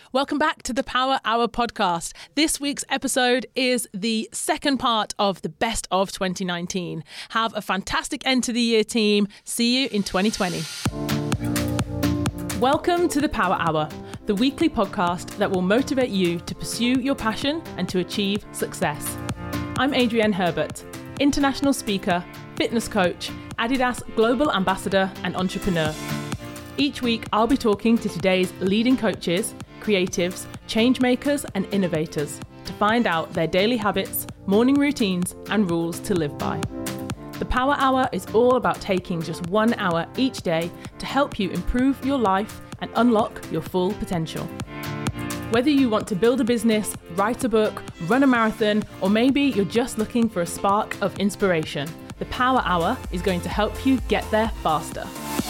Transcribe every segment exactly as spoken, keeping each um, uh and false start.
Welcome back to the Power Hour podcast. This week's episode is the second part of the Best of twenty nineteen. Have a fantastic end to the year, team. See you in twenty twenty. Welcome to the Power Hour, the weekly podcast that will motivate you to pursue your passion and to achieve success. I'm Adrienne Herbert, international speaker, fitness coach, Adidas Global Ambassador and entrepreneur. Each week, I'll be talking to today's leading coaches, creatives, change makers and innovators to find out their daily habits, morning routines and rules to live by. The Power Hour is all about taking just one hour each day to help you improve your life and unlock your full potential. Whether you want to build a business, write a book, run a marathon, or maybe you're just looking for a spark of inspiration, the Power Hour is going to help you get there faster.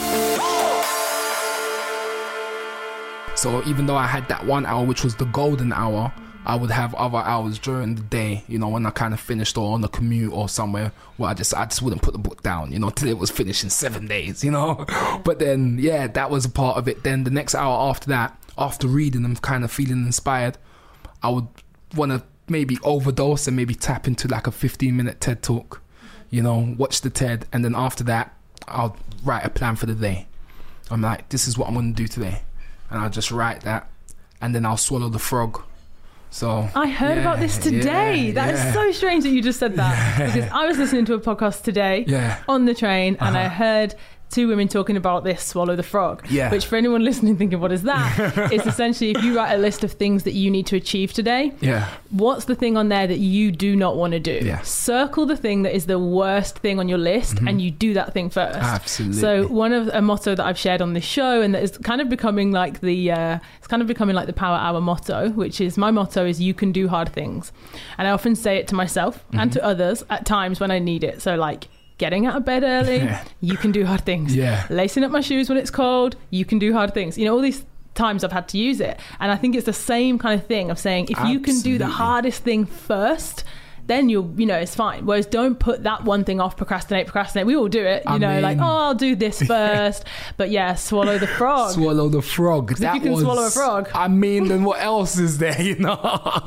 So even though I had that one hour, which was the golden hour, I would have other hours during the day, you know, when I kind of finished or on the commute or somewhere where I just I just wouldn't put the book down, you know, till it was finished in seven days, you know. But then, yeah, that was a part of it. Then the next hour after that, after reading and kind of feeling inspired, I would want to maybe overdose and maybe tap into like a fifteen minute TED talk, you know, watch the TED. And then after that, I'll write a plan for the day. I'm like, this is what I'm going to do today. And I'll just write that, and then I'll swallow the frog. So I heard yeah, about this today. Yeah, that yeah. is so strange that you just said that. Yeah. Because I was listening to a podcast today yeah. on the train, and uh-huh. I heard two women talking about this swallow the frog. Yeah. Which for anyone listening thinking, what is that? It's essentially if you write a list of things that you need to achieve today, yeah. what's the thing on there that you do not want to do? Yeah. Circle the thing that is the worst thing on your list, mm-hmm. and you do that thing first. Absolutely. So one of a motto that I've shared on this show, and that is kind of becoming like the uh, it's kind of becoming like the Power Hour motto, which is my motto is you can do hard things. And I often say it to myself mm-hmm. and to others at times when I need it. So like getting out of bed early, yeah. you can do hard things. Yeah. Lacing up my shoes when it's cold, you can do hard things. You know, all these times I've had to use it. And I think it's the same kind of thing of saying, if Absolutely. you can do the hardest thing first, then you'll, you know, it's fine. Whereas don't put that one thing off, procrastinate, procrastinate. We all do it, you I know, mean, like, oh, I'll do this first. But yeah, swallow the frog. Swallow the frog. That if you can was, swallow a frog. I mean, then what else is there, you know?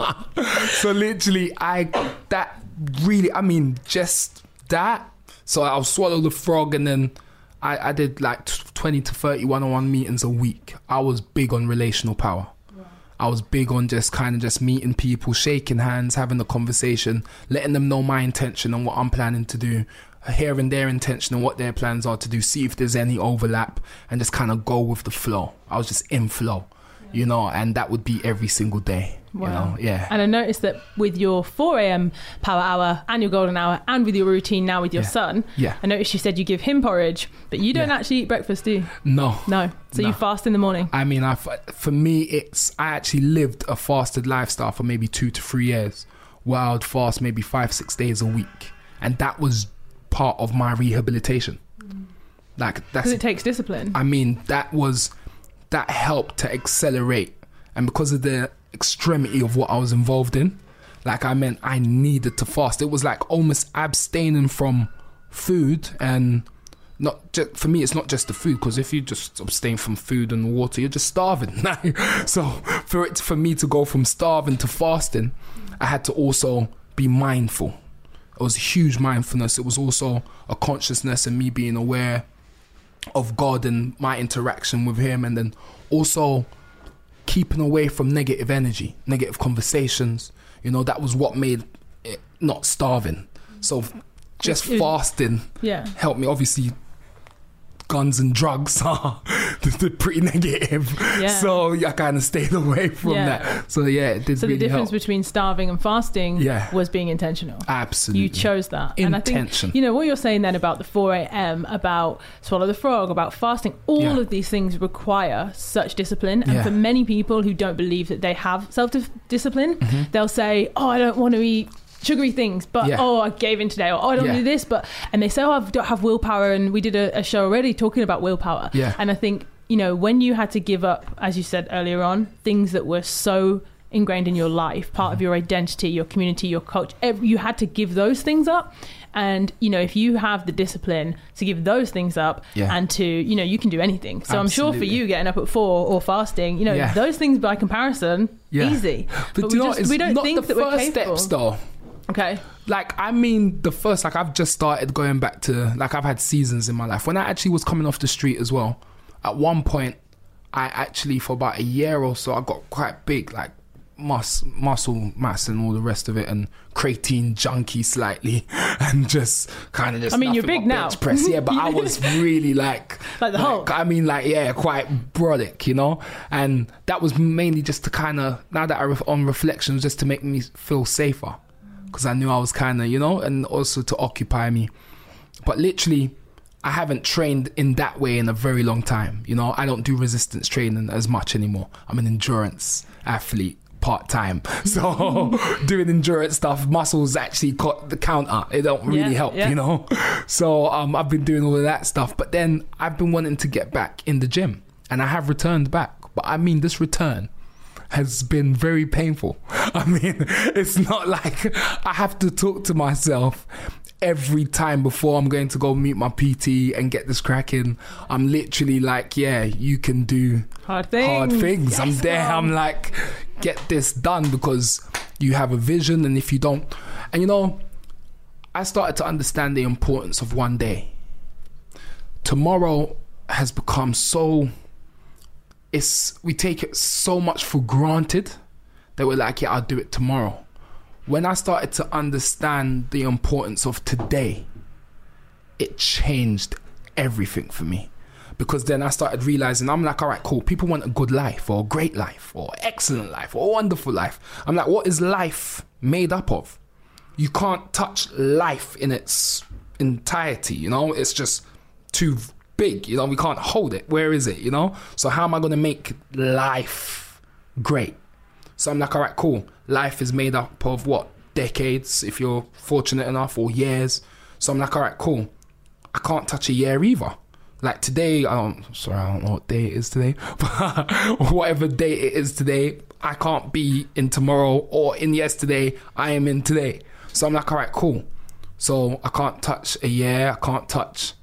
So literally, I, that really, I mean, just that. So I'll swallow the frog, and then I, I did like twenty to thirty one-on-one meetings a week. I was big on relational power. Wow. I was big on just kind of just meeting people, shaking hands, having a conversation, letting them know my intention and what I'm planning to do, hearing their intention and what their plans are to do, see if there's any overlap, and just kind of go with the flow. I was just in flow, yeah. you know, and that would be every single day. Wow. You know, yeah. And I noticed that with your four a.m. Power Hour and your Golden Hour and with your routine now with your yeah. son, yeah. I noticed you said you give him porridge, but you don't yeah. actually eat breakfast, do you? No. No. So no. you fast in the morning? I mean, I, for me, it's I actually lived a fasted lifestyle for maybe two to three years, where I would fast maybe five, six days a week. And that was part of my rehabilitation. Mm. Like that's because it takes discipline. I mean, that was, that helped to accelerate. And because of the extremity of what I was involved in, like I meant I needed to fast. It was like almost abstaining from food, and not just for me, it's not just the food, because if you just abstain from food and water, you're just starving. So for it for me to go from starving to fasting, I had to also be mindful. It was huge mindfulness. It was also a consciousness and me being aware of God and my interaction with him, and then also keeping away from negative energy, negative conversations. You know, that was what made it not starving. So just it, fasting yeah. helped me. Obviously, guns and drugs are pretty negative. Yeah. So I kind of stayed away from yeah. that. So yeah, it did So really the difference help. between starving and fasting yeah. was being intentional. Absolutely. You chose that. Intention. And I think, you know, what you're saying then about the four a.m, about swallow the frog, about fasting, all yeah. of these things require such discipline. And yeah. for many people who don't believe that they have self-discipline, mm-hmm. they'll say, oh, I don't want to eat sugary things, but yeah. oh, I gave in today, or oh, I don't yeah. do this, but and they say, oh, I don't have willpower. And we did a, a show already talking about willpower. Yeah. And I think, you know, when you had to give up, as you said earlier on, things that were so ingrained in your life, part mm-hmm. of your identity, your community, your culture, every, you had to give those things up. And, you know, if you have the discipline to give those things up Yeah. and to, you know, you can do anything. So I'm sure for Absolutely. you getting up at four or fasting, you know, Yeah. those things by comparison, Yeah. easy. But, we do you know, just, it's we don't not think the that we're first capable. steps though. Okay. Like, I mean, the first, like, I've just started going back to, like, I've had seasons in my life. When I actually was coming off the street as well, at one point, I actually, for about a year or so, I got quite big, like, mus- muscle mass and all the rest of it, and creatine junkie slightly, and just kind of just I mean, you're nothing big but now. bench press. Yeah, but I was really, like... Like the Hulk. I mean, like, yeah, quite brolic, you know? And that was mainly just to kind of, now that I, ref- on reflection, just to make me feel safer. Because I knew I was kind of, you know, and also to occupy me. But literally, I haven't trained in that way in a very long time. You know, I don't do resistance training as much anymore. I'm an endurance athlete part-time. So doing endurance stuff, muscles actually cut the counter. It don't really Yeah, help, yeah. you know. So um, I've been doing all of that stuff. But then I've been wanting to get back in the gym. And I have returned back. But I mean, this return has been very painful. I mean, it's not like I have to talk to myself every time before I'm going to go meet my P T and get this cracking. I'm literally like, yeah, you can do Hard things. hard things. Yes, I'm there. Mom. I'm like, get this done, because you have a vision, and if you don't, and you know, I started to understand the importance of one day. Tomorrow has become so, it's, we take it so much for granted that we're like, yeah, I'll do it tomorrow. When I started to understand the importance of today, it changed everything for me. Because then I started realizing, I'm like, all right, cool. People want a good life, or a great life, or excellent life, or a wonderful life. I'm like, what is life made up of? You can't touch life in its entirety, you know? It's just too big, you know? We can't hold it. Where is it, you know? So how am I going to make life great? So I'm like, all right, cool. Life is made up of what? Decades, if you're fortunate enough, or years. So I'm like, all right, cool. I can't touch a year either. Like today, I don't, sorry, I don't know what day it is today, but whatever day it is today, I can't be in tomorrow, or in yesterday, I am in today. So I'm like, all right, cool. So I can't touch a year, I can't touch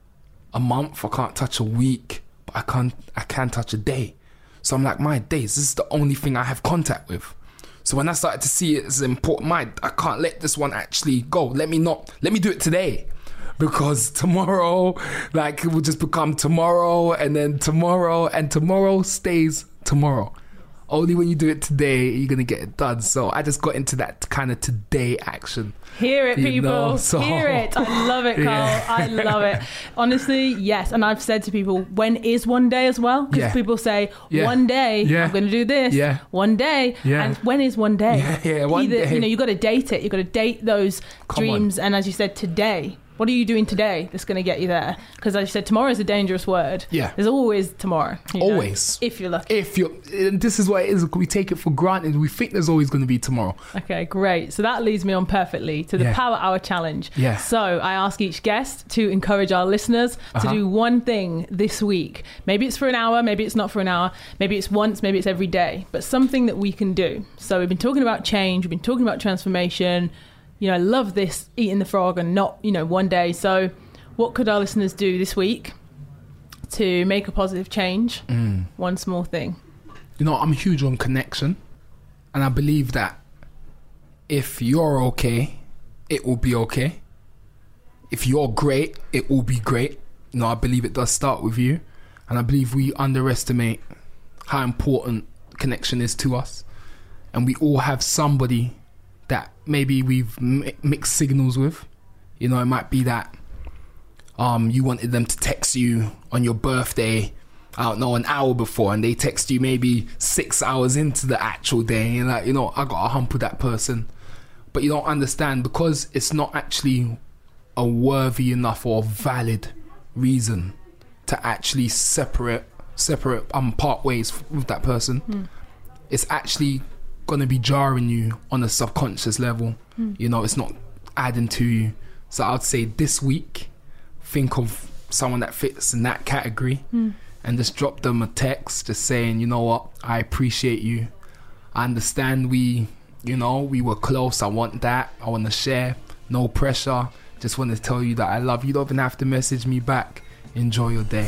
a month, I can't touch a week, but I can't, I can touch a day. So I'm like, my days, this is the only thing I have contact with. So when I started to see it as important, my, I can't let this one actually go. Let me not, let me do it today. Because tomorrow, like, it will just become tomorrow, and then tomorrow, and tomorrow stays tomorrow. Only when you do it today, you're going to get it done. So I just got into that kind of today action. Hear it, You people. know, so- Hear it. I love it, Carl. Yeah. I love it. Honestly, yes. And I've said to people, when is one day as well? Because Yeah. people say, Yeah. one day, Yeah. I'm going to do this. Yeah. One day. Yeah. And when is one day? Yeah, yeah, one Either, day. You know, you've got to date it. You've got to date those Come dreams. And as you said, today. What are you doing today that's going to get you there? Because as you said, tomorrow is a dangerous word. Yeah. There's always tomorrow. you know, Always. if you're lucky. If you're, and this is what it is, we take it for granted. We think there's always going to be tomorrow. Okay, great. So that leads me on perfectly to the Yeah. Power Hour Challenge. Yeah. So I ask each guest to encourage our listeners Uh-huh. to do one thing this week. Maybe it's for an hour, maybe it's not for an hour, maybe it's once, maybe it's every day, but something that we can do. So we've been talking about change, we've been talking about transformation. You know, I love this eating the frog and not, you know, one day. So what could our listeners do this week to make a positive change? Mm. One small thing. You know, I'm huge on connection. And I believe that if you're okay, it will be okay. If you're great, it will be great. You know, I believe it does start with you. And I believe we underestimate how important connection is to us. And we all have somebody that maybe we've mi- mixed signals with. You know, it might be that um, you wanted them to text you on your birthday, I don't know, an hour before, and they text you maybe six hours into the actual day, and you're like, you know, I got a hump with that person. But you don't understand, because it's not actually a worthy enough or valid reason to actually separate, separate, um, part ways with that person. Mm. It's actually going to be jarring you on a subconscious level. Mm. You know, it's not adding to you. So I'd say this week, think of someone that fits in that category. Mm. And just drop them a text just saying, you know what, I appreciate you. I understand we, you know, we were close. I want that. I want to share. No pressure. Just want to tell you that I love you. You don't even have to message me back. Enjoy your day.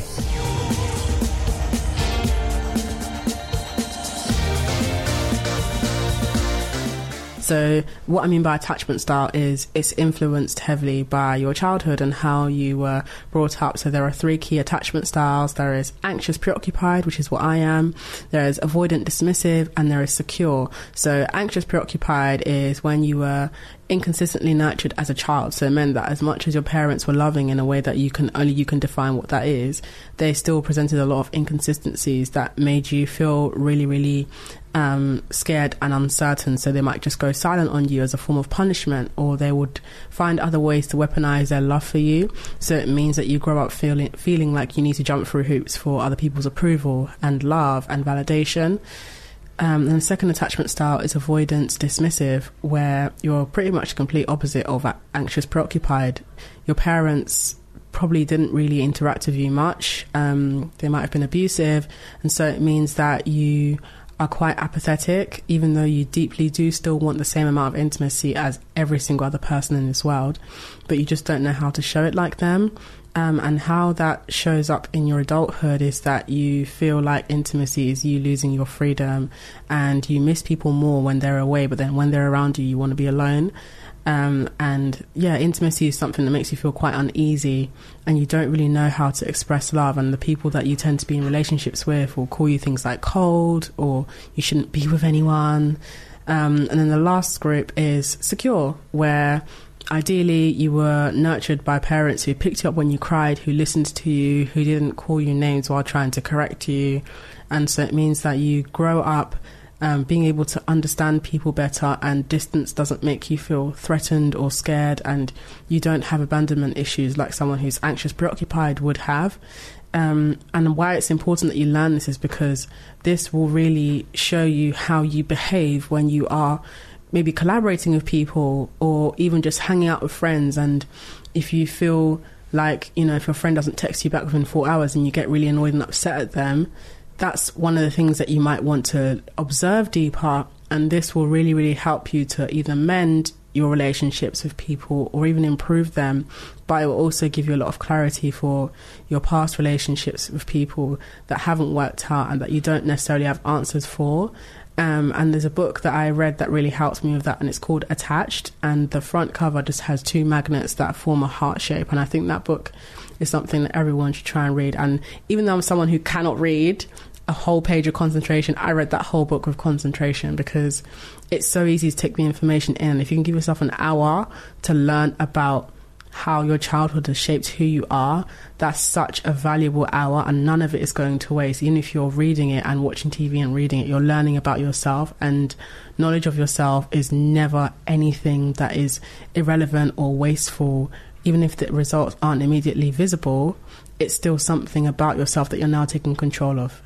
So what I mean by attachment style is it's influenced heavily by your childhood and how you were brought up. So there are three key attachment styles. There is anxious preoccupied, which is what I am. There is avoidant dismissive, and there is secure. So anxious preoccupied is when you were inconsistently nurtured as a child. So it meant that as much as your parents were loving in a way that you can only you can define what that is, they still presented a lot of inconsistencies that made you feel really, really um, scared and uncertain. So they might just go silent on you as a form of punishment, or they would find other ways to weaponize their love for you. So it means that you grow up feeling feeling like you need to jump through hoops for other people's approval and love and validation. Um, and the second attachment style is avoidance dismissive, where you're pretty much the complete opposite of anxious preoccupied. Your parents probably didn't really interact with you much. Um, they might have been abusive, and so it means that you are quite apathetic, even though you deeply do still want the same amount of intimacy as every single other person in this world, but you just don't know how to show it like them. Um, and how that shows up in your adulthood is that you feel like intimacy is you losing your freedom, and you miss people more when they're away, but then when they're around you, you want to be alone. Um, and yeah, intimacy is something that makes you feel quite uneasy, and you don't really know how to express love. And the people that you tend to be in relationships with will call you things like cold, or you shouldn't be with anyone. Um, and then the last group is secure, where ideally you were nurtured by parents who picked you up when you cried, who listened to you, who didn't call you names while trying to correct you. And so it means that you grow up um, being able to understand people better, and distance doesn't make you feel threatened or scared, and you don't have abandonment issues like someone who's anxious preoccupied would have. Um, and why it's important that you learn this is because this will really show you how you behave when you are maybe collaborating with people, or even just hanging out with friends. And if you feel like, you know, if your friend doesn't text you back within four hours and you get really annoyed and upset at them, that's one of the things that you might want to observe deeper. And this will really, really help you to either mend your relationships with people or even improve them. But it will also give you a lot of clarity for your past relationships with people that haven't worked out and that you don't necessarily have answers for. Um, and there's a book that I read that really helps me with that, and it's called Attached, and the front cover just has two magnets that form a heart shape. And I think that book is something that everyone should try and read. And even though I'm someone who cannot read a whole page of concentration, I read that whole book with concentration, because it's so easy to take the information in. And if you can give yourself an hour to learn about how your childhood has shaped who you are, that's such a valuable hour, and none of it is going to waste. Even if you're reading it and watching T V and reading it, you're learning about yourself, and knowledge of yourself is never anything that is irrelevant or wasteful. Even if the results aren't immediately visible, it's still something about yourself that you're now taking control of.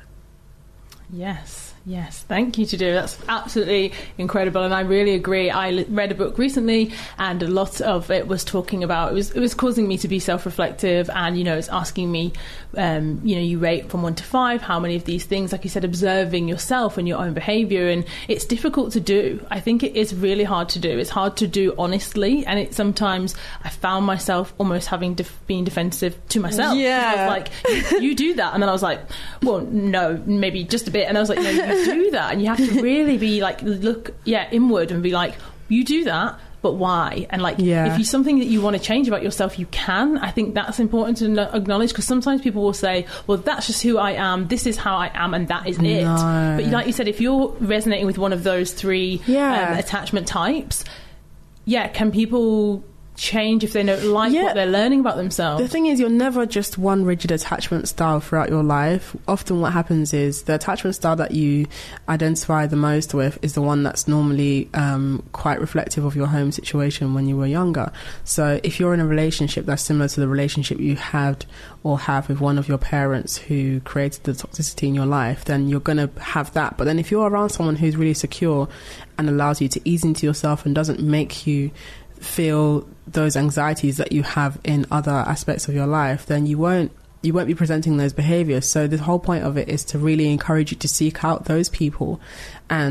Yes, yes. Thank you, Tudor. That's absolutely incredible, and I really agree. I read a book recently, and a lot of it was talking about it was it was causing me to be self-reflective, and you know, it's asking me, um, you know, you rate from one to five, how many of these things, like you said, observing yourself and your own behaviour, and it's difficult to do. I think it is really hard to do. It's hard to do honestly, and it sometimes I found myself almost having def- being defensive to myself. Yeah, I was like, you do that, and then I was like, well, no, maybe just a bit, and I was like, no, you do that, and you have to really be like, look, yeah, inward and be like, you do that, but why? And like, yeah. if you something that you want to change about yourself, you can. I think that's important to no- acknowledge, because sometimes people will say, well, that's just who I am, this is how I am, and that is no. it. But like you said, if you're resonating with one of those three yeah. um, attachment types, yeah, can people change if they don't like yeah. what they're learning about themselves? The thing is, you're never just one rigid attachment style throughout your life. Often what happens is the attachment style that you identify the most with is the one that's normally um, quite reflective of your home situation when you were younger. So if you're in a relationship that's similar to the relationship you had or have with one of your parents who created the toxicity in your life, then you're going to have that. But then if you're around someone who's really secure and allows you to ease into yourself and doesn't make you feel those anxieties that you have in other aspects of your life, then you won't you won't be presenting those behaviors. So the whole point of it is to really encourage you to seek out those people and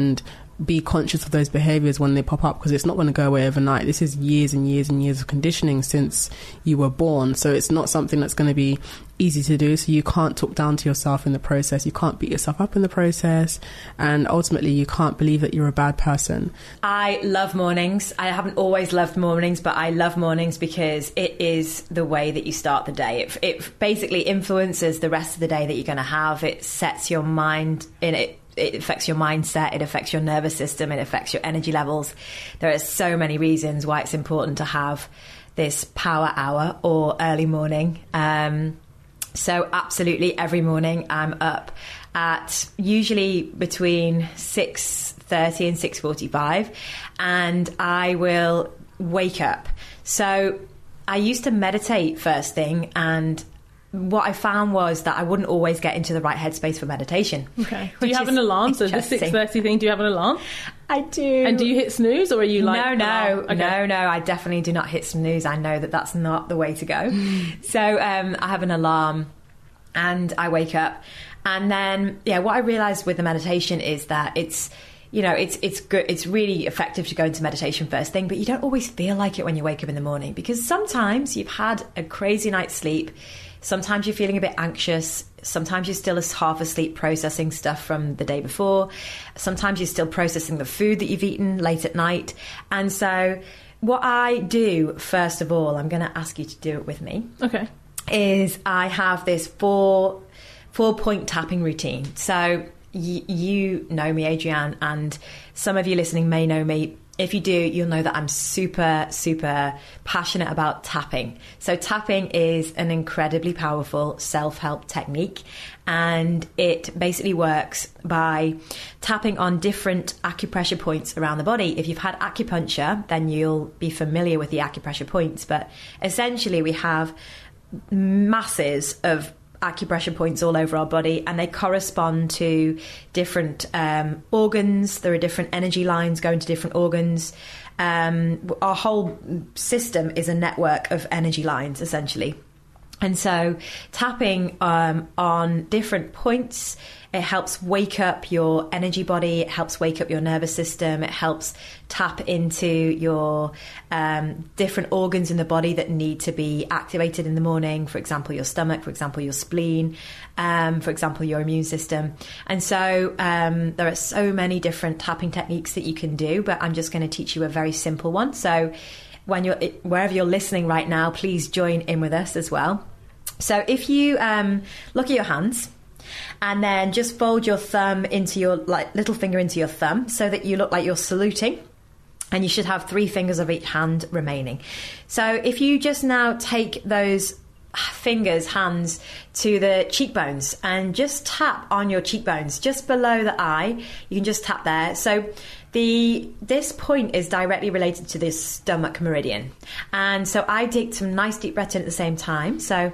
be conscious of those behaviours when they pop up, because it's not going to go away overnight. This is years and years and years of conditioning since you were born, so it's not something that's going to be easy to do. So you can't talk down to yourself in the process, you can't beat yourself up in the process, and ultimately you can't believe that you're a bad person. I love mornings. I haven't always loved mornings, but I love mornings because it is the way that you start the day. It, it basically influences the rest of the day that you're going to have. It sets your mind in it. It affects your mindset, it affects your nervous system, it affects your energy levels. There are so many reasons why it's important to have this power hour or early morning. Um, so absolutely every morning I'm up at usually between six thirty and six forty-five, and I will wake up. So I used to meditate first thing, and what I found was that I wouldn't always get into the right headspace for meditation. Okay. Do you have an alarm? So the six thirty thing, do you have an alarm? I do. And do you hit snooze, or are you like... No, no, okay. no, no. I definitely do not hit snooze. I know that that's not the way to go. So um, I have an alarm and I wake up. And then, yeah, what I realised with the meditation is that it's... You know, it's it's good. It's really effective to go into meditation first thing, but you don't always feel like it when you wake up in the morning, because sometimes you've had a crazy night's sleep. Sometimes you're feeling a bit anxious. Sometimes you're still half asleep processing stuff from the day before. Sometimes you're still processing the food that you've eaten late at night. And so what I do, first of all, I'm going to ask you to do it with me. Okay. Is I have this four, four point tapping routine. So y- you know me, Adrienne, and some of you listening may know me. If you do, you'll know that I'm super, super passionate about tapping. So tapping is an incredibly powerful self-help technique, and it basically works by tapping on different acupressure points around the body. If you've had acupuncture, then you'll be familiar with the acupressure points, but essentially we have masses of acupressure points all over our body, and they correspond to different um, organs. There are different energy lines going to different organs. Um, our whole system is a network of energy lines, essentially. And so tapping um, on different points, it helps wake up your energy body, it helps wake up your nervous system, it helps tap into your um, different organs in the body that need to be activated in the morning, for example, your stomach, for example, your spleen, um, for example, your immune system. And so um, there are so many different tapping techniques that you can do, but I'm just going to teach you a very simple one. So when you're wherever you're listening right now, please join in with us as well. So if you um, look at your hands, and then just fold your thumb into your like little finger into your thumb so that you look like you're saluting, and you should have three fingers of each hand remaining. So if you just now take those fingers, hands to the cheekbones and just tap on your cheekbones just below the eye, you can just tap there. So the this point is directly related to this stomach meridian, and so I take some nice deep breaths in at the same time. So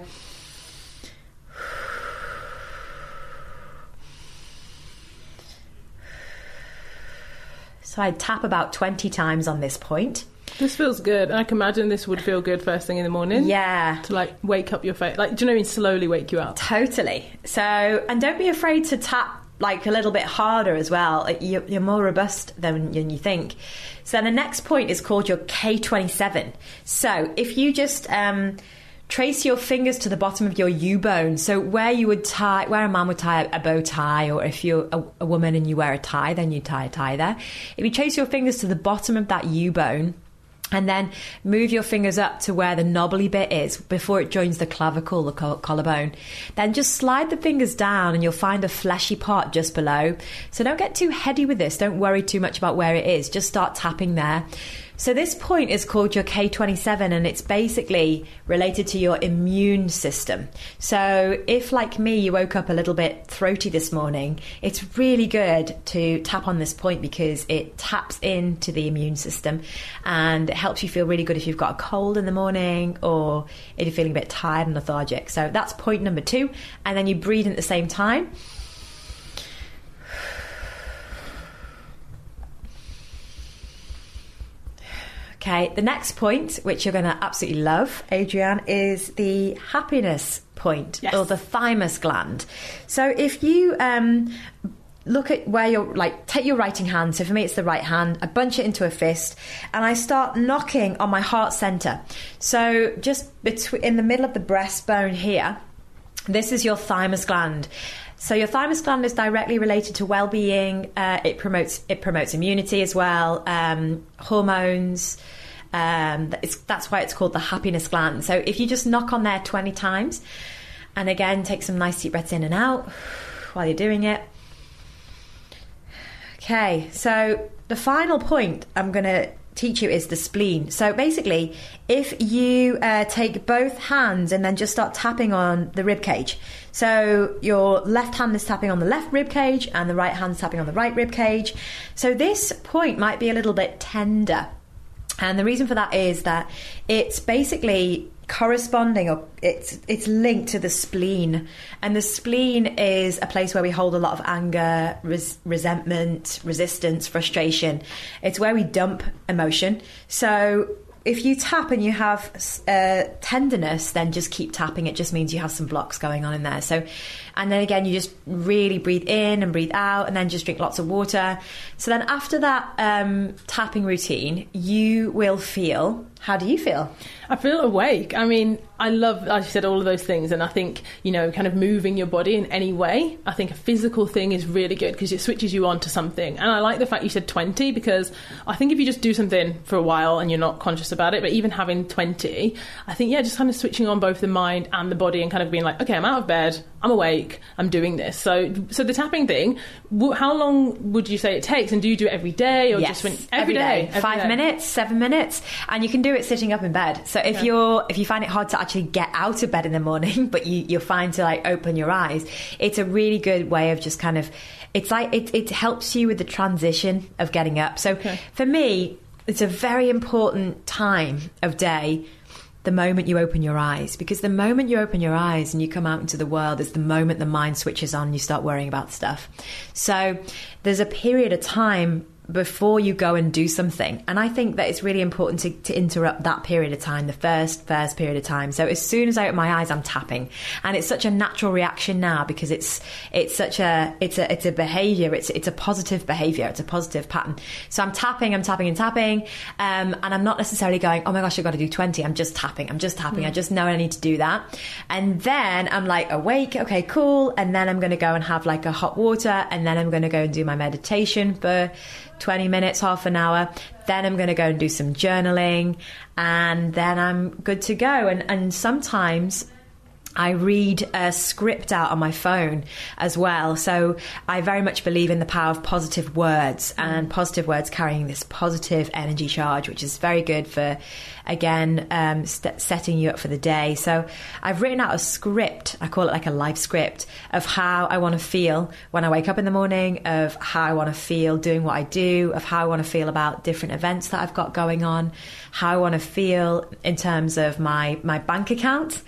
So I tap about twenty times on this point. This feels good. I can imagine this would feel good first thing in the morning. Yeah. To like wake up your face. Like, do you know what I mean? Slowly wake you up. Totally. So, and don't be afraid to tap like a little bit harder as well. Like, you're, you're more robust than, than you think. So the next point is called your K twenty-seven. So if you just... um trace your fingers to the bottom of your U-bone. So where you would tie, where a man would tie a bow tie, or if you're a, a woman and you wear a tie, then you tie a tie there. If you trace your fingers to the bottom of that U-bone, and then move your fingers up to where the knobbly bit is before it joins the clavicle, the coll- collarbone. Then just slide the fingers down and you'll find a fleshy part just below. So don't get too heady with this. Don't worry too much about where it is. Just start tapping there. So this point is called your K twenty-seven, and it's basically related to your immune system. So if, like me, you woke up a little bit throaty this morning, it's really good to tap on this point because it taps into the immune system, and it helps you feel really good if you've got a cold in the morning or if you're feeling a bit tired and lethargic. So that's point number two. And then you breathe in at the same time. Okay, the next point, which you're going to absolutely love, Adrienne, is the happiness point, yes, or the thymus gland. So if you um, look at where you're, like, take your writing hand. So for me, it's the right hand. I bunch it into a fist and I start knocking on my heart center. So just between, in the middle of the breastbone here, this is your thymus gland. So your thymus gland is directly related to well-being. Uh, it promotes it promotes immunity as well, um, hormones. Um, it's, that's why it's called the happiness gland. So if you just knock on there twenty times, and again, take some nice deep breaths in and out while you're doing it. Okay, so the final point I'm going to teach you is the spleen. So basically, if you uh, take both hands and then just start tapping on the rib cage. So your left hand is tapping on the left rib cage and the right hand's tapping on the right rib cage. So this point might be a little bit tender. And the reason for that is that it's basically corresponding, or it's it's linked to the spleen, and the spleen is a place where we hold a lot of anger, res- resentment, resistance, frustration. It's where we dump emotion. So if you tap and you have uh, tenderness, then just keep tapping. It just means you have some blocks going on in there. So, and then again, you just really breathe in and breathe out, and then just drink lots of water. So then after that um, tapping routine, you will feel, how do you feel? I feel awake. I mean, I love, as you said, all of those things. And I think, you know, kind of moving your body in any way, I think a physical thing is really good because it switches you on to something. And I like the fact you said twenty, because I think if you just do something for a while and you're not conscious about it, but even having twenty, I think, yeah, just kind of switching on both the mind and the body and kind of being like, okay, I'm out of bed, I'm awake, I'm doing this. So so the tapping thing, how long would you say it takes? And do you do it every day? Or yes, just when, every, every day. day. Every Five day. minutes, seven minutes. And you can do it sitting up in bed. So if Okay. you're if you find it hard to actually get out of bed in the morning, but you, you're fine to like open your eyes, it's a really good way of just kind of, it's like it, it helps you with the transition of getting up. So Okay. for me, it's a very important time of day, the moment you open your eyes, because the moment you open your eyes and you come out into the world is the moment the mind switches on and you start worrying about stuff. So there's a period of time before you go and do something, and I think that it's really important to, to interrupt that period of time, the first first period of time. So as soon as I open my eyes, I'm tapping, and it's such a natural reaction now because it's it's such a it's a it's a behavior, it's it's a positive behavior, it's a positive pattern. So I'm tapping, I'm tapping and tapping, um, and I'm not necessarily going, oh my gosh, I've got to do twenty. I'm just tapping, I'm just tapping. Mm. I just know I need to do that, and then I'm like awake, okay, cool, and then I'm going to go and have like a hot water, and then I'm going to go and do my meditation for twenty minutes, half an hour. Then I'm going to go and do some journaling, and then I'm good to go. And, and sometimes I read a script out on my phone as well. So I very much believe in the power of positive words, and positive words carrying this positive energy charge, which is very good for, again, um, st- setting you up for the day. So I've written out a script, I call it like a life script, of how I want to feel when I wake up in the morning, of how I want to feel doing what I do, of how I want to feel about different events that I've got going on, how I want to feel in terms of my, my bank account.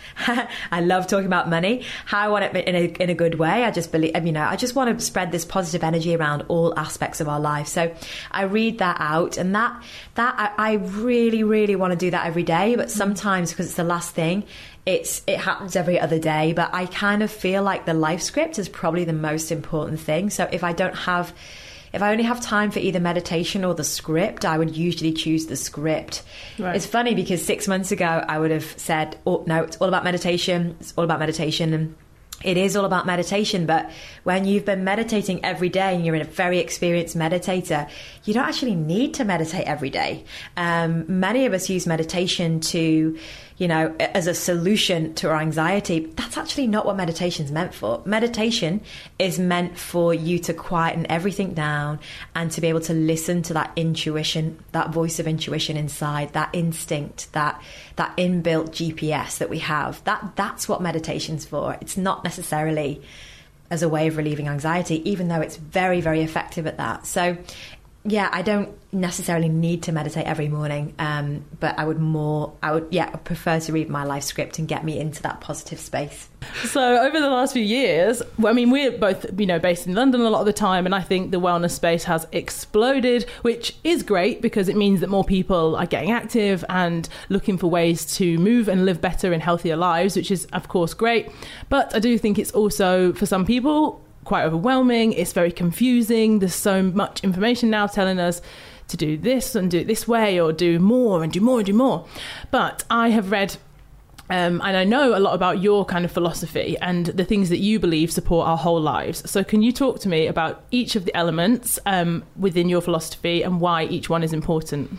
I love talking about money, how I want it in a, in a good way. I just believe, you know, I just want to spread this positive energy around all aspects of our life. So I read that out, and that, that I, I really, really want to do that every day, but sometimes because it's the last thing, it's it happens every other day. But I kind of feel like the life script is probably the most important thing. So if I don't have if I only have time for either meditation or the script, I would usually choose the script. Right. It's funny because six months ago I would have said, oh no, it's all about meditation, it's all about meditation, and it is all about meditation. But when you've been meditating every day and you're a very experienced meditator, you don't actually need to meditate every day. Um, many of us use meditation to, you know, as a solution to our anxiety. That's actually not what meditation's meant for. Meditation is meant for you to quieten everything down and to be able to listen to that intuition, that voice of intuition inside, that instinct, that that inbuilt G P S that we have. That that's what meditation's for. It's not necessarily as a way of relieving anxiety, even though it's very, very effective at that. So yeah, I don't necessarily need to meditate every morning, um, but I would more, I would, yeah, prefer to read my life script and get me into that positive space. So over the last few years, well, I mean, we're both, you know, based in London a lot of the time, and I think the wellness space has exploded, which is great because it means that more people are getting active and looking for ways to move and live better and healthier lives, which is, of course, great. But I do think it's also, for some people, quite overwhelming. It's very confusing. There's so much information now telling us to do this and do it this way, or do more and do more and do more. But I have read um, and I know a lot about your kind of philosophy and the things that you believe support our whole lives. So can you talk to me about each of the elements um, within your philosophy and why each one is important?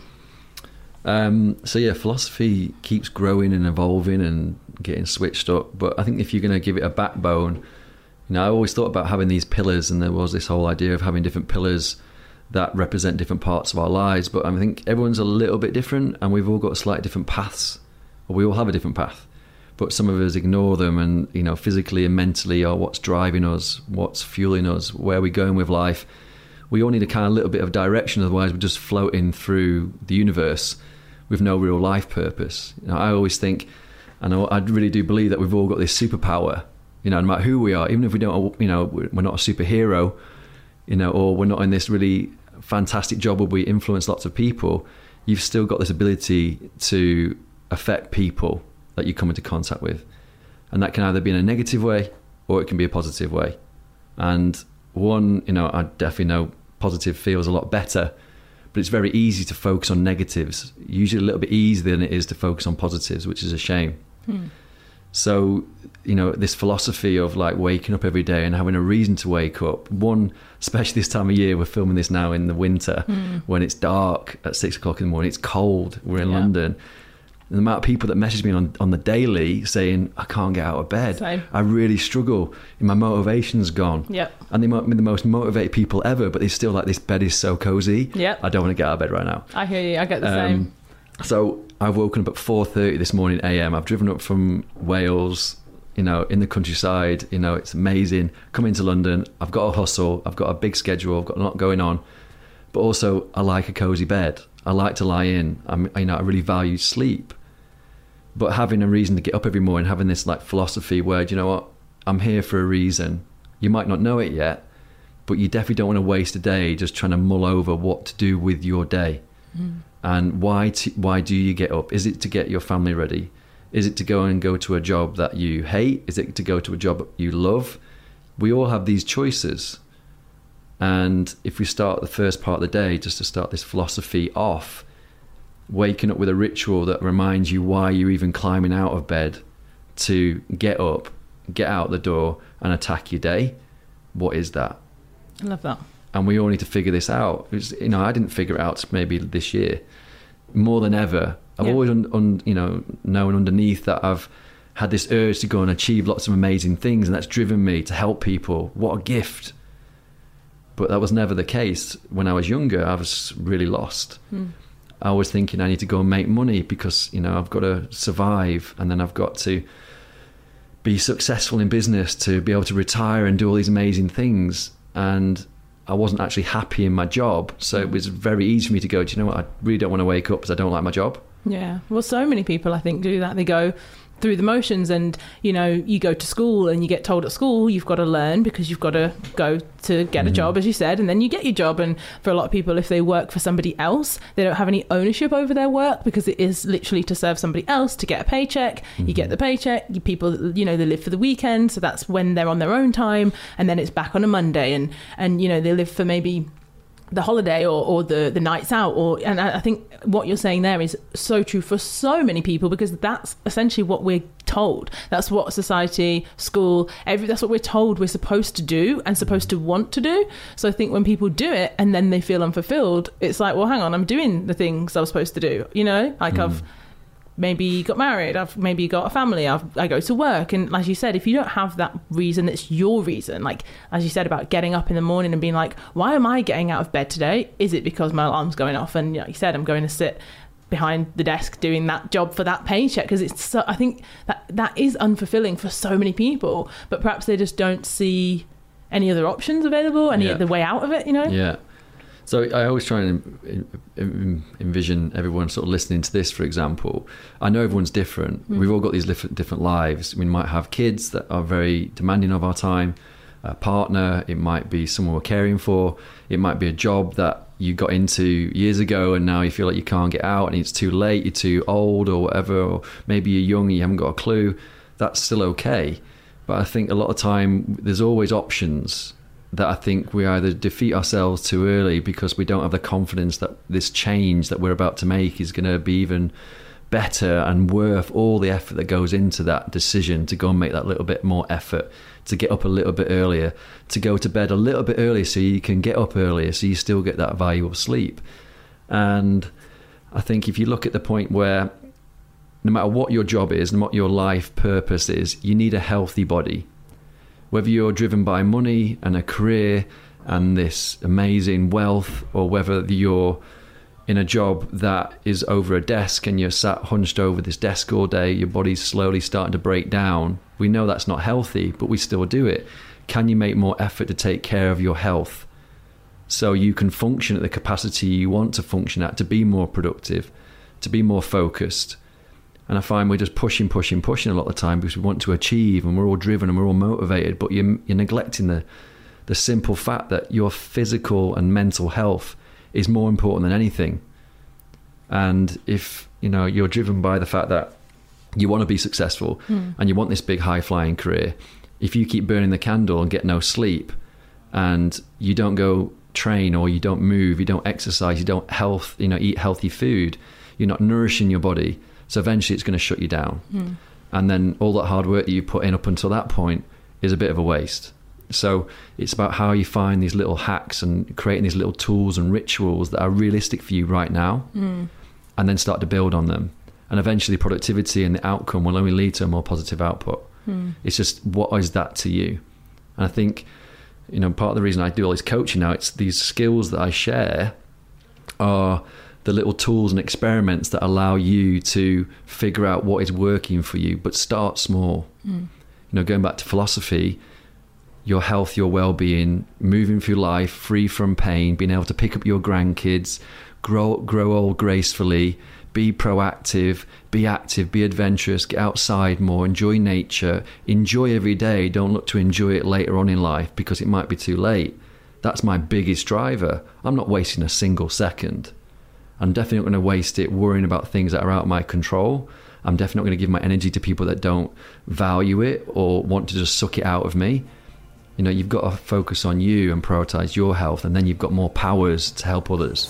Um, so yeah, philosophy keeps growing and evolving and getting switched up. But I think if you're going to give it a backbone, you know, I always thought about having these pillars, and there was this whole idea of having different pillars that represent different parts of our lives. But I think everyone's a little bit different, and we've all got slightly different paths, or we all have a different path. But some of us ignore them, and you know, physically and mentally are what's driving us, what's fueling us, where we're going with life. We all need a kind of little bit of direction, otherwise we're just floating through the universe with no real life purpose. You know, I always think, and I really do believe that we've all got this superpower. You know, no matter who we are, even if we don't, you know, we're not a superhero, you know, or we're not in this really fantastic job where we influence lots of people, you've still got this ability to affect people that you come into contact with. And that can either be in a negative way or it can be a positive way. And one, you know, I definitely know positive feels a lot better, but it's very easy to focus on negatives, usually a little bit easier than it is to focus on positives, which is a shame. Hmm. So, you know, this philosophy of like waking up every day and having a reason to wake up. One, especially this time of year, we're filming this now in the winter mm. when it's dark at six o'clock in the morning, it's cold, we're in yeah. London. And the amount of people that message me on, on the daily saying, I can't get out of bed. Same. I really struggle. My motivation's gone. Yep. And they might be the most motivated people ever, but they're still like, this bed is so cozy. Yep. I don't want to get out of bed right now. I hear you. I get the um, same. So I've woken up at four thirty this morning A M. I've driven up from Wales, you know, in the countryside. You know, it's amazing. Come into London. I've got a hustle. I've got a big schedule. I've got a lot going on. But also, I like a cozy bed. I like to lie in. I'm, you know, I really value sleep. But having a reason to get up every morning, having this like philosophy where, do you know what, I'm here for a reason. You might not know it yet, but you definitely don't want to waste a day just trying to mull over what to do with your day. Mm. And why to, why do you get up? Is it to get your family ready? Is it to go and go to a job that you hate? Is it to go to a job you love? We all have these choices. And if we start the first part of the day, just to start this philosophy off, waking up with a ritual that reminds you why you're even climbing out of bed, to get up, get out the door and attack your day, what is that? I love that. And we all need to figure this out. It's, you know, I didn't figure it out maybe this year. More than ever, I've yeah. always, un, un, you know, known underneath that I've had this urge to go and achieve lots of amazing things, and that's driven me to help people. What a gift. But that was never the case. When I was younger, I was really lost. Mm. I was thinking I need to go and make money because, you know, I've got to survive, and then I've got to be successful in business to be able to retire and do all these amazing things. And I wasn't actually happy in my job. So it was very easy for me to go, do you know what, I really don't want to wake up because I don't like my job. Yeah. Well, so many people, I think, do that. They go through the motions, and, you know, you go to school and you get told at school you've got to learn because you've got to go to get a mm. job, as you said, and then you get your job. And for a lot of people, if they work for somebody else, they don't have any ownership over their work because it is literally to serve somebody else, to get a paycheck. Mm-hmm. You get the paycheck, you people, you know, they live for the weekend, so that's when they're on their own time, and then it's back on a Monday, and and you know, they live for maybe the holiday or, or the, the nights out, or and I think what you're saying there is so true for so many people, because that's essentially what we're told. That's what society, school, every that's what we're told we're supposed to do and supposed to want to do. So I think when people do it and then they feel unfulfilled, it's like, well, hang on, I'm doing the things I was supposed to do. You know, like mm. I've maybe got married, I've maybe got a family, I've, I go to work. And as you said, if you don't have that reason, it's your reason. Like, as you said about getting up in the morning and being like, why am I getting out of bed today? Is it because my alarm's going off? And like you said, I'm going to sit behind the desk doing that job for that paycheck. Because it's so, I think that that is unfulfilling for so many people, but perhaps they just don't see any other options available, any yeah. other way out of it, you know? Yeah. So I always try and envision everyone sort of listening to this, for example. I know everyone's different. Mm. We've all got these different, different lives. We might have kids that are very demanding of our time, a partner, it might be someone we're caring for, it might be a job that you got into years ago and now you feel like you can't get out and it's too late, you're too old or whatever, or maybe you're young and you haven't got a clue. That's still okay. But I think a lot of time there's always options. that I think we either defeat ourselves too early because we don't have the confidence that this change that we're about to make is going to be even better and worth all the effort that goes into that decision to go and make that little bit more effort, to get up a little bit earlier, to go to bed a little bit earlier so you can get up earlier so you still get that valuable sleep. And I think if you look at the point where no matter what your job is and what your life purpose is, you need a healthy body. Whether you're driven by money and a career and this amazing wealth, or whether you're in a job that is over a desk and you're sat hunched over this desk all day, your body's slowly starting to break down. We know that's not healthy, but we still do it. Can you make more effort to take care of your health so you can function at the capacity you want to function at, to be more productive, to be more focused? And I find we're just pushing, pushing, pushing a lot of the time because we want to achieve, and we're all driven and we're all motivated, but you're, you're neglecting the, the simple fact that your physical and mental health is more important than anything. And if, you know, you're driven by the fact that you want to be successful mm. and you want this big high flying career, if you keep burning the candle and get no sleep and you don't go train, or you don't move, you don't exercise, you don't health, you know, eat healthy food, you're not nourishing your body. So eventually it's going to shut you down. Mm. And then all that hard work that you put in up until that point is a bit of a waste. So it's about how you find these little hacks and creating these little tools and rituals that are realistic for you right now, mm. and then start to build on them. And eventually productivity and the outcome will only lead to a more positive output. Mm. It's just, what is that to you? And I think, you know, part of the reason I do all this coaching now, it's these skills that I share are the little tools and experiments that allow you to figure out what is working for you, but start small. Mm. You know, going back to philosophy, your health, your well-being, moving through life free from pain, being able to pick up your grandkids, grow grow old gracefully, be proactive, be active, be adventurous, get outside more, enjoy nature, enjoy every day. Don't look to enjoy it later on in life because it might be too late. That's my biggest driver. I'm not wasting a single second. I'm definitely not going to waste it worrying about things that are out of my control. I'm definitely not going to give my energy to people that don't value it or want to just suck it out of me. You know, you've got to focus on you and prioritize your health, and then you've got more powers to help others.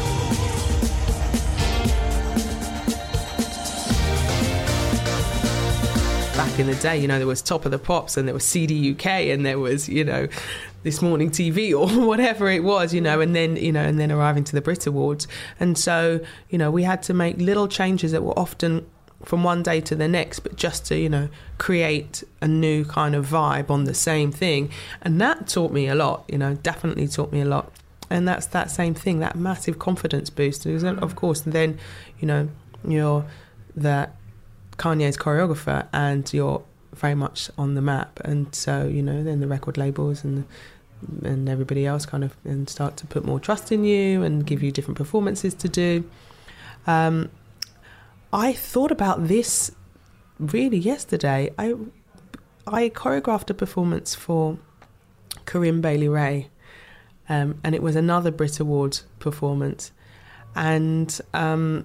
Back in the day, you know, there was Top of the Pops and there was C D U K and there was, you know, This Morning T V or whatever it was, you know, and then, you know, and then arriving to the Brit Awards. And so, you know, we had to make little changes that were often from one day to the next, but just to, you know, create a new kind of vibe on the same thing. And that taught me a lot, you know, definitely taught me a lot. And that's that same thing, that massive confidence boost. Of course, then, you know, you're that Kanye's choreographer and you're very much on the map. And so, you know, then the record labels and and everybody else kind of and start to put more trust in you and give you different performances to do. Um, I thought about this really yesterday. I I choreographed a performance for Corinne Bailey Rae, um, and it was another Brit Awards performance. And um,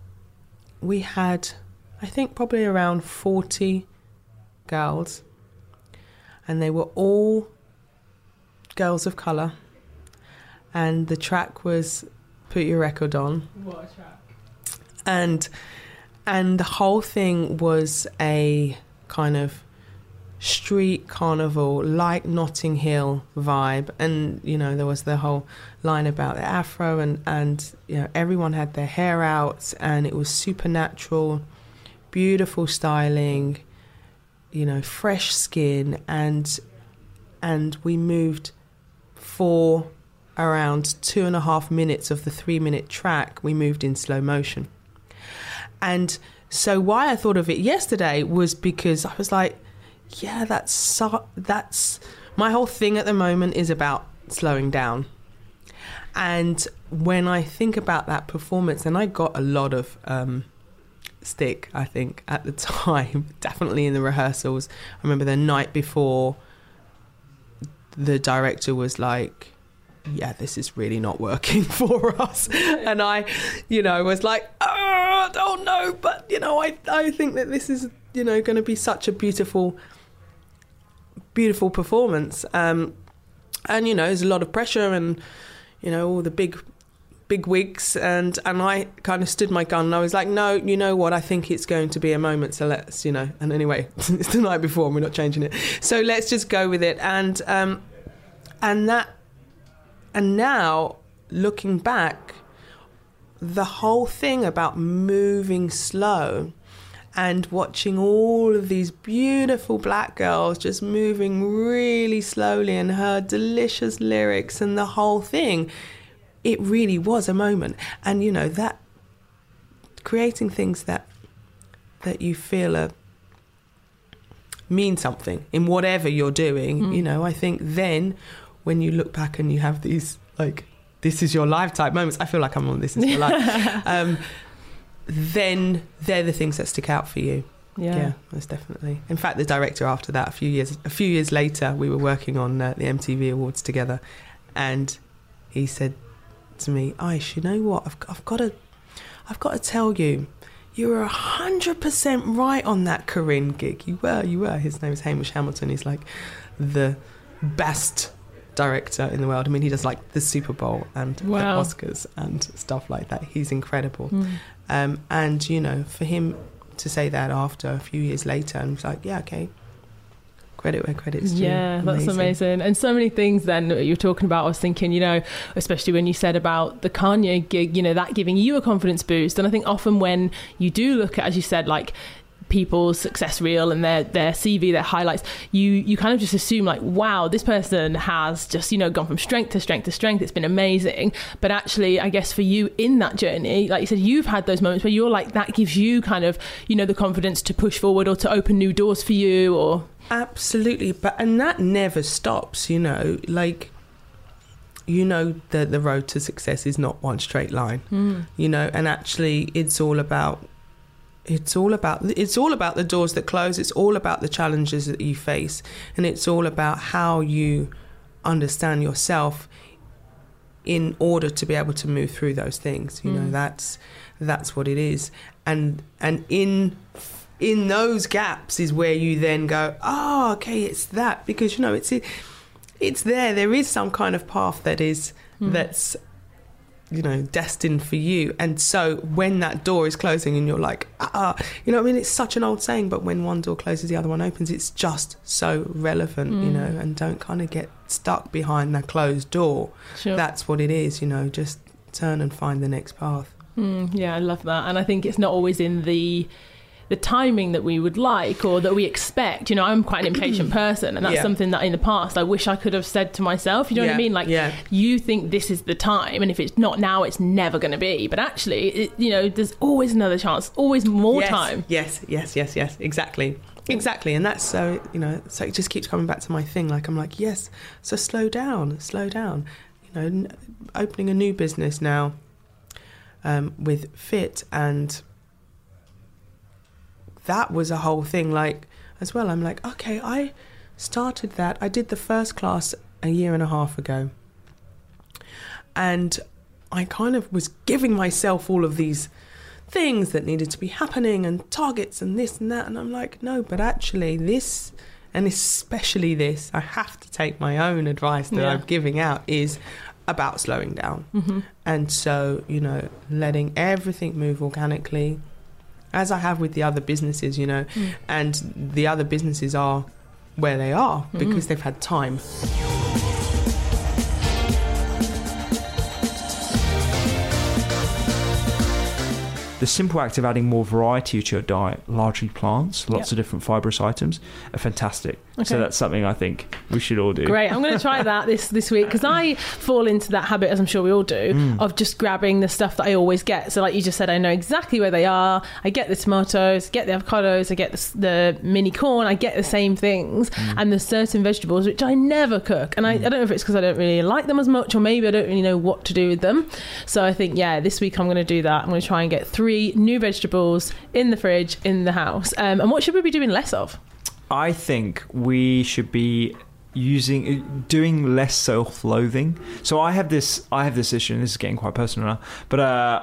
we had, I think, probably around forty girls, and they were all girls of colour. And the track was Put Your Record On. What a track. And and the whole thing was a kind of street carnival, like Notting Hill vibe. And, you know, there was the whole line about the afro and, and you know, everyone had their hair out and it was supernatural, beautiful styling, you know, fresh skin. And and we moved for around two and a half minutes of the three minute track, we moved in slow motion. And so why I thought of it yesterday was because I was like, yeah, that's so, that's my whole thing at the moment is about slowing down. And when I think about that performance, and I got a lot of um, stick, I think, at the time, definitely in the rehearsals. I remember the night before, the director was like, yeah, this is really not working for us. And I, you know, was like, oh, I don't know, but, you know, I, I think that this is, you know, going to be such a beautiful, beautiful performance. Um, And, you know, there's a lot of pressure and, you know, all the big, big wigs. And, and I kind of stood my gun and I was like, no, you know what? I think it's going to be a moment. So let's, you know, and anyway, it's the night before and we're not changing it. So let's just go with it. And, um, and that, and now looking back, the whole thing about moving slow and watching all of these beautiful black girls just moving really slowly and her delicious lyrics and the whole thing, it really was a moment. And, you know, that creating things that that you feel are, mean something in whatever you're doing, mm. you know, I think then when you look back and you have these, like, this is your life type moments, I feel like I'm on This Is Your Life. um, then they're the things that stick out for you. Yeah. yeah, most definitely. In fact, the director after that, a few years a few years later, we were working on uh, the M T V Awards together, and he said to me, Aish, you know what? I've I've got to I've got to tell you, you were a hundred percent right on that Corinne gig. You were, you were. His name is Hamish Hamilton. He's like the best director in the world. I mean, he does like the Super Bowl and wow. the Oscars and stuff like that. He's incredible. Mm. Um, and, you know, for him to say that after a few years later, and it's like, yeah, okay, credit where credit's due. Yeah, that's amazing. amazing. And so many things then that you're talking about, I was thinking, you know, especially when you said about the Kanye gig, you know, that giving you a confidence boost. And I think often when you do look at, as you said, like people's success reel and their their C V, their highlights, you you kind of just assume like, wow, this person has just, you know, gone from strength to strength to strength. It's been amazing. But actually, I guess for you in that journey, like you said, you've had those moments where you're like, that gives you kind of, you know, the confidence to push forward or to open new doors for you. Or absolutely. But and that never stops, you know, like, you know, the the road to success is not one straight line, mm. you know, and actually it's all about It's all about it's all about the doors that close. It's all about the challenges that you face, and it's all about how you understand yourself in order to be able to move through those things. You mm. know, that's that's what it is. And and in in those gaps is where you then go, oh, okay, it's that, because, you know, it's it's there. There is some kind of path that is mm. that's, you know, destined for you. And so when that door is closing and you're like, ah, you know, I mean, it's such an old saying, but when one door closes, the other one opens. It's just so relevant, mm. you know, and don't kind of get stuck behind that closed door. Sure. That's what it is, you know, just turn and find the next path. Mm, yeah, I love that. And I think it's not always in the the timing that we would like or that we expect. You know, I'm quite an impatient person, and that's yeah. something that in the past I wish I could have said to myself. You know yeah. what I mean? Like, yeah. you think this is the time, and if it's not now, it's never going to be. But actually, it, you know, there's always another chance, always more yes, time. Yes, yes, yes, yes, exactly. Exactly. And that's so, you know, so it just keeps coming back to my thing. Like, I'm like, yes, so slow down, slow down. You know, n- opening a new business now um, with Fit, and that was a whole thing, like, as well. I'm like, okay, I started that. I did the first class a year and a half ago. And I kind of was giving myself all of these things that needed to be happening and targets and this and that. And I'm like, no, but actually this, and especially this, I have to take my own advice that yeah. I'm giving out, is about slowing down. Mm-hmm. And so, you know, letting everything move organically, as I have with the other businesses, you know, mm. and the other businesses are where they are mm. because they've had time. The simple act of adding more variety to your diet, largely plants, lots yep. of different fibrous items, are fantastic. Okay. So that's something I think we should all do. Great. I'm going to try that this, this week, because I fall into that habit, as I'm sure we all do, mm. of just grabbing the stuff that I always get. So like you just said, I know exactly where they are. I get the tomatoes, get the avocados, I get the, the mini corn, I get the same things. Mm. And there's certain vegetables which I never cook. And I, mm. I don't know if it's because I don't really like them as much, or maybe I don't really know what to do with them. So I think, yeah, this week I'm going to do that. I'm going to try and get three new vegetables in the fridge, in the house. Um, and what should we be doing less of? I think we should be using doing less self-loathing. So I have this I have this issue, and this is getting quite personal now, but uh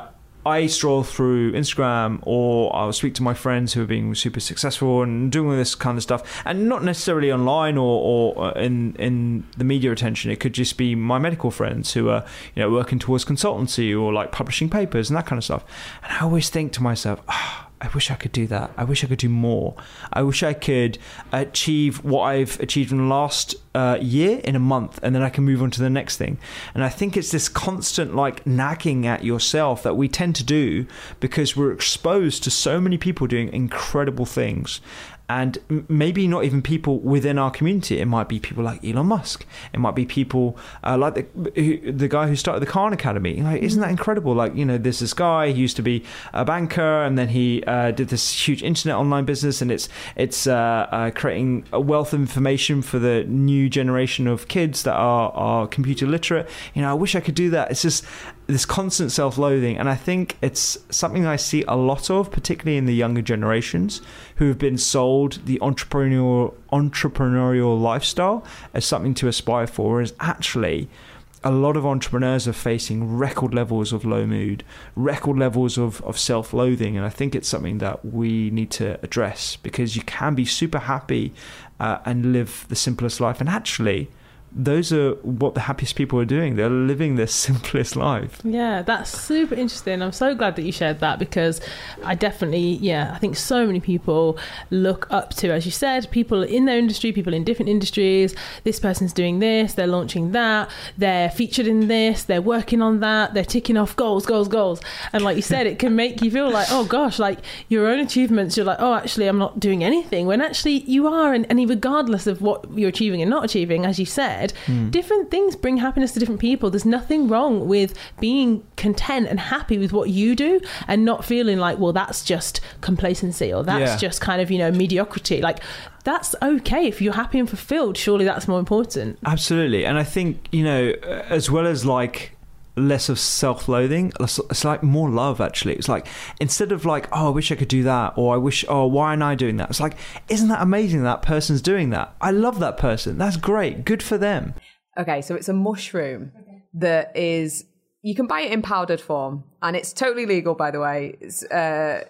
I stroll through Instagram, or I'll speak to my friends who are being super successful and doing all this kind of stuff, and not necessarily online or, or in in the media attention. It could just be my medical friends who are, you know, working towards consultancy or like publishing papers and that kind of stuff. And I always think to myself, ah, oh, I wish I could do that. I wish I could do more. I wish I could achieve what I've achieved in the last uh, year in a month, and then I can move on to the next thing. And I think it's this constant like nagging at yourself that we tend to do because we're exposed to so many people doing incredible things. And maybe not even people within our community. It might be people like Elon Musk. It might be people uh, like the who, the guy who started the Khan Academy. Like, isn't that incredible? Like, you know, there's this guy who used to be a banker, and then he uh, did this huge internet online business, and it's it's uh, uh, creating a wealth of information for the new generation of kids that are are computer literate. You know, I wish I could do that. It's just this constant self-loathing, and I think it's something I see a lot of, particularly in the younger generations who have been sold the entrepreneurial entrepreneurial lifestyle as something to aspire for, whereas actually a lot of entrepreneurs are facing record levels of low mood, record levels of, of self-loathing, and I think it's something that we need to address, because you can be super happy uh, and live the simplest life, and actually those are what the happiest people are doing. They're living their simplest life. Yeah, that's super interesting. I'm so glad that you shared that, because I definitely, yeah, I think so many people look up to, as you said, people in their industry, people in different industries. This person's doing this, they're launching that, they're featured in this, they're working on that, they're ticking off goals, goals, goals. And like you said, it can make you feel like, oh gosh, like your own achievements, you're like, oh, actually, I'm not doing anything, when actually you are. And, and regardless of what you're achieving and not achieving, as you said, Mm. different things bring happiness to different people. There's nothing wrong with being content and happy with what you do, and not feeling like, well, that's just complacency, or that's yeah. just kind of, you know, mediocrity. Like, that's okay. If you're happy and fulfilled, surely that's more important. Absolutely. And I think, you know, as well as like less of self-loathing, it's like more love, actually. It's like, instead of like, oh, I wish I could do that, or I wish, oh, why aren't I doing that? It's like, isn't that amazing that person's doing that? I love that person. That's great. Good for them. Okay, so it's a mushroom that is, you can buy it in powdered form, and it's totally legal, by the way. It's uh,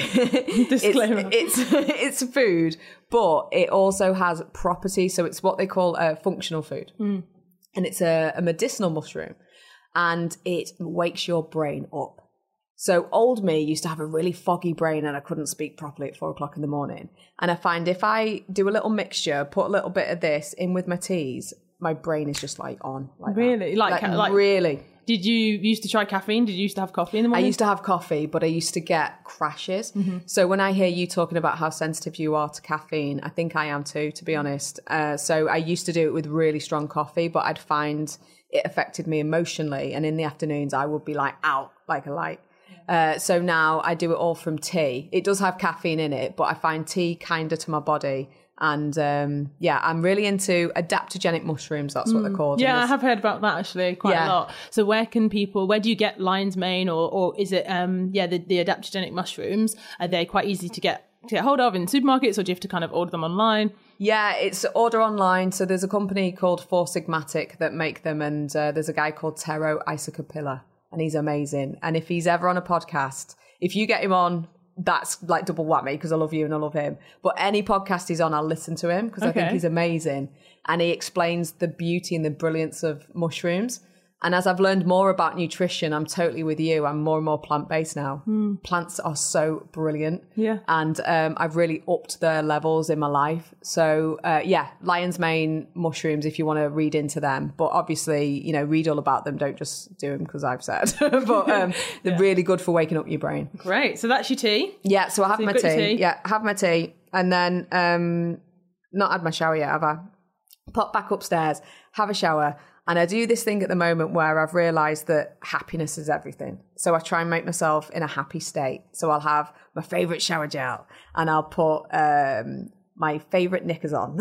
Disclaimer. It's, it's it's food, but it also has properties. So it's what they call a functional food, mm. and it's a, a medicinal mushroom, and it wakes your brain up. So old me used to have a really foggy brain, and I couldn't speak properly at four o'clock in the morning. And I find if I do a little mixture, put a little bit of this in with my teas, my brain is just like on. Like really? Like, like, like really. Did you used to try caffeine? Did you used to have coffee in the morning? I used to have coffee, but I used to get crashes. Mm-hmm. So when I hear you talking about how sensitive you are to caffeine, I think I am too, to be honest. Uh, so I used to do it with really strong coffee, but I'd find it affected me emotionally. And in the afternoons, I would be like out like a light. Uh, so now I do it all from tea. It does have caffeine in it, but I find tea kinder to my body. And um, yeah, I'm really into adaptogenic mushrooms. That's what they're called. Yeah, I have heard about that actually quite yeah. a lot. So where can people, where do you get lion's mane, or, or is it, um, yeah, the, the adaptogenic mushrooms? Are they quite easy to get, to get hold of in supermarkets, or do you have to kind of order them online? Yeah, it's order online. So there's a company called Four Sigmatic that make them, and uh, there's a guy called Tero Isokapila, and he's amazing. And if he's ever on a podcast, if you get him on, that's like double whammy, because I love you and I love him. But any podcast he's on, I'll listen to him, because okay. I think he's amazing. And he explains the beauty and the brilliance of mushrooms. And as I've learned more about nutrition, I'm totally with you. I'm more and more plant-based now. Mm. Plants are so brilliant. Yeah. And um, I've really upped their levels in my life. So uh, yeah, lion's mane mushrooms, if you want to read into them. But obviously, you know, read all about them. Don't just do them because I've said. But um, they're yeah. really good for waking up your brain. Great. So that's your tea? Yeah, so I have so my tea. tea. Yeah, have my tea. And then um, not had my shower yet, have I? Pop back upstairs, have a shower. And I do this thing at the moment where I've realised that happiness is everything. So I try and make myself in a happy state. So I'll have my favourite shower gel, and I'll put um, my favourite knickers on.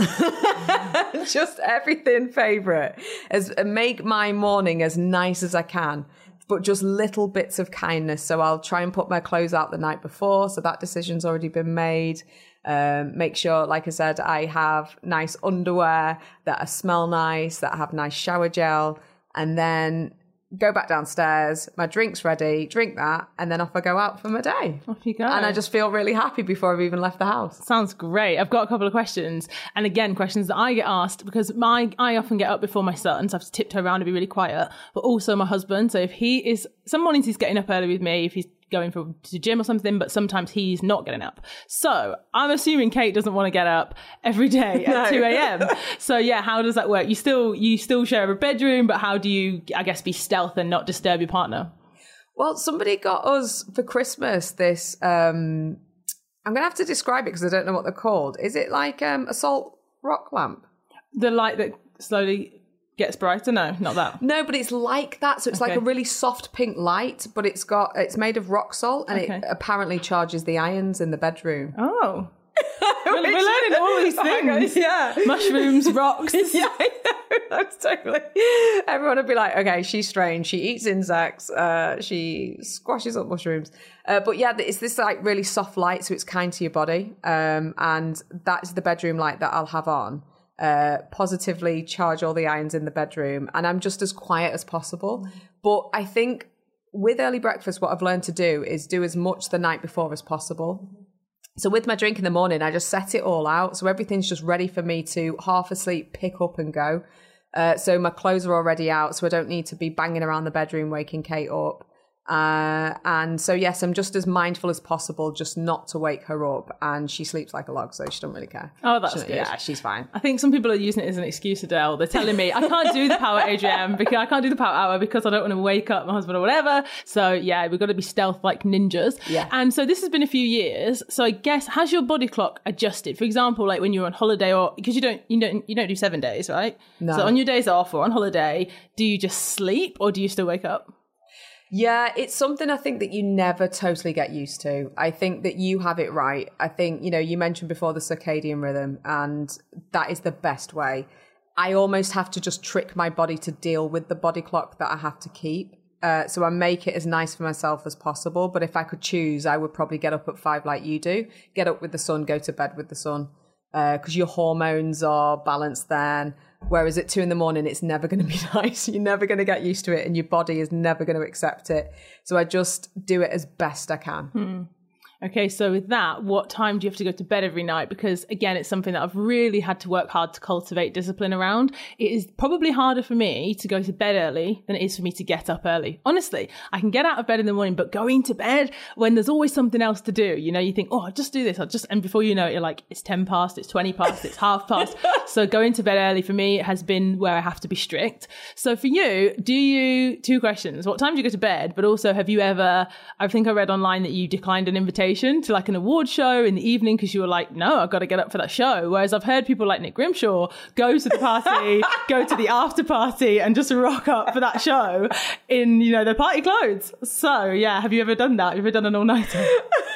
Just everything favourite. As make my morning as nice as I can, but just little bits of kindness. So I'll try and put my clothes out the night before. So that decision's already been made. Um, make sure, like I said, I have nice underwear that smell nice, that have nice shower gel. And then go back downstairs, my drink's ready, drink that, and then off I go out for my day. Off you go. And I just feel really happy before I've even left the house. Sounds great. I've got a couple of questions. And again, questions that I get asked because my I often get up before my son, so I have to tiptoe around and be really quiet. But also my husband. So if he is, some mornings he's getting up early with me, if he's going for to the gym or something, but sometimes he's not getting up. So I'm assuming Kate doesn't want to get up every day at No. two a.m. So yeah, how does that work? You still you still share a bedroom, but how do you, I guess, be stealth and not disturb your partner? Well, somebody got us for Christmas this, um, I'm going to have to describe it because I don't know what they're called. Is it like um, a salt rock lamp? The light that slowly gets brighter? No, not that. No, but it's like that. So it's Okay. like a really soft pink light, but it's got it's made of rock salt and Okay. it apparently charges the irons in the bedroom. Oh. we're, we're learning all these Oh my God, things. yeah. Mushrooms, rocks. Yeah, I know. That's totally. Everyone would be like, okay, she's strange. She eats insects. Uh, she squashes up mushrooms. Uh, but yeah, it's this like really soft light, so it's kind to your body. Um, and that's the bedroom light that I'll have on. Uh, positively charge all the irons in the bedroom, and I'm just as quiet as possible. But I think with early breakfast, what I've learned to do is do as much the night before as possible. So with my drink in the morning, I just set it all out. So everything's just ready for me to half asleep, pick up and go. Uh, so my clothes are already out, so I don't need to be banging around the bedroom, waking Kate up. Uh, and so, yes, I'm just as mindful as possible, just not to wake her up. And she sleeps like a log, so she doesn't really care. Oh, that's She- good. Yeah, she's fine. I think some people are using it as an excuse, Adele. They're telling me I can't do the power Adrienne because I can't do the power hour because I don't want to wake up my husband or whatever. So yeah, we've got to be stealth like ninjas. Yeah. And so this has been a few years. So I guess has your body clock adjusted? For example, like when you're on holiday or because you don't you don't you don't do seven days, right? No. So on your days off or on holiday, do you just sleep or do you still wake up? Yeah, it's something I think that you never totally get used to. I think that you have it right. I think, you know, you mentioned before the circadian rhythm, and that is the best way. I almost have to just trick my body to deal with the body clock that I have to keep. Uh, so I make it as nice for myself as possible. But if I could choose, I would probably get up at five like you do, get up with the sun, go to bed with the sun, because uh, your hormones are balanced then. Whereas at two in the morning, it's never going to be nice. You're never going to get used to it and your body is never going to accept it. So I just do it as best I can. Hmm. Okay, so with that, what time do you have to go to bed every night? Because again, it's something that I've really had to work hard to cultivate discipline around. It is probably harder for me to go to bed early than it is for me to get up early. Honestly, I can get out of bed in the morning, but going to bed when there's always something else to do, you know, you think, oh, I'll just do this. I'll just, and before you know it, you're like, it's ten past, it's twenty past, it's half past. So going to bed early for me has been where I have to be strict. So for you, do you, two questions. What time do you go to bed? But also, have you ever, I think I read online that you declined an invitation to like an award show in the evening because you were like, no, I've got to get up for that show. Whereas I've heard people like Nick Grimshaw go to the party, go to the after party and just rock up for that show in, you know, their party clothes. So yeah, have you ever done that? Have you ever done an all-nighter?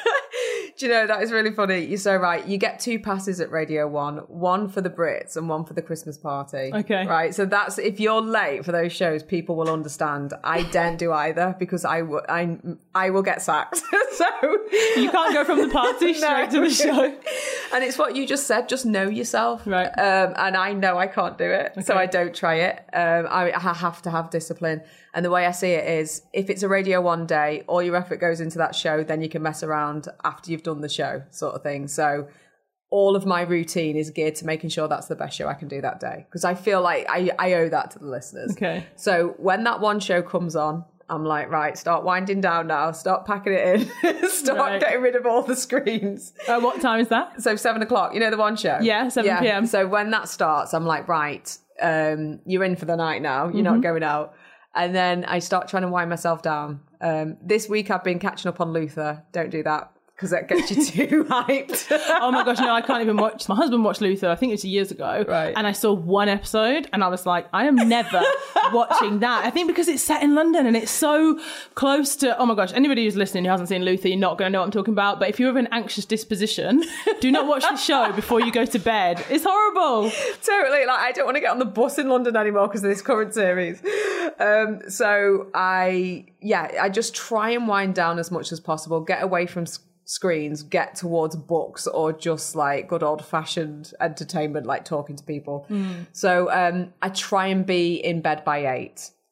Do you know, that is really funny. You're so right. You get two passes at Radio One, one for the Brits and one for the Christmas party. Okay. Right. So that's, if you're late for those shows, people will understand. I don't do either because I, w- I, I will get sacked. So You can't go from the party straight to the show. And it's what you just said, just know yourself. Right. Um, and I know I can't do it, so Okay. I don't try it. Um, I, I have to have discipline. And the way I see it is, if it's a Radio One day, all your effort goes into that show, then you can mess around after you've done the show, sort of thing. So all of my routine is geared to making sure that's the best show I can do that day, because I feel like I, I owe that to the listeners. Okay. So when that one show comes on, I'm like, right, start winding down now, start packing it in, start Right. getting rid of all the screens. Uh, what time is that? So seven o'clock, you know the one show? Yeah, seven p.m. So when that starts, I'm like, right, um, you're in for the night now. You're Mm-hmm. not going out. And then I start trying to wind myself down. Um, this week I've been catching up on Luther. Don't do that, because that gets you too hyped. Oh my gosh, no, I can't even watch. My husband watched Luther, I think it was years ago. Right. And I saw one episode and I was like, I am never watching that. I think because it's set in London and it's so close to, oh my gosh, anybody who's listening who hasn't seen Luther, you're not going to know what I'm talking about. But if you're of an anxious disposition, do not watch the show before you go to bed. It's horrible. Totally. Like, I don't want to get on the bus in London anymore because of this current series. Um, so I, yeah, I just try and wind down as much as possible, get away from s- screens, get towards books or just like good old fashioned entertainment, like talking to people. So um, I try and be in bed by eight.